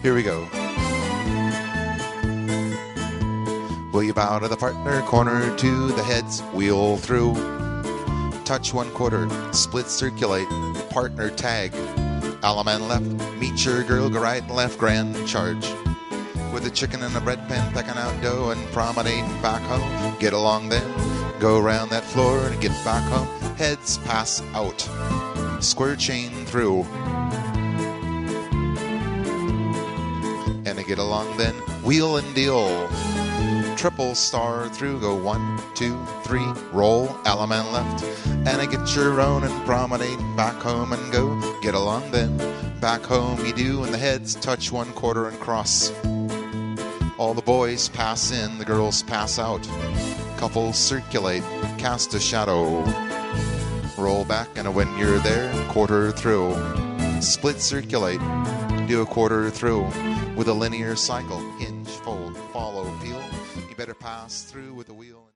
Here we go. Will you bow to the partner, corner to the heads, wheel through. Touch 1/4, split circulate, partner tag. Alaman left, meet your girl, go right and left, grand charge. With a chicken and a bread pan, pecking out dough and promenade back home. Get along then, go around that floor and get back home. Heads pass out, square chain through. And I get along then, wheel and deal. Triple star through, go 1, 2, 3, roll, Alaman left. And I get your own and promenade back home and go. Get along then, back home you do, and the heads touch 1/4 and cross. All the boys pass in, the girls pass out. Couples circulate, cast a shadow. Roll back, and when you're there, 1/4 through. Split circulate, do a 1/4 through. With a linear cycle, hinge, fold, follow, peel. You better pass through with the wheel.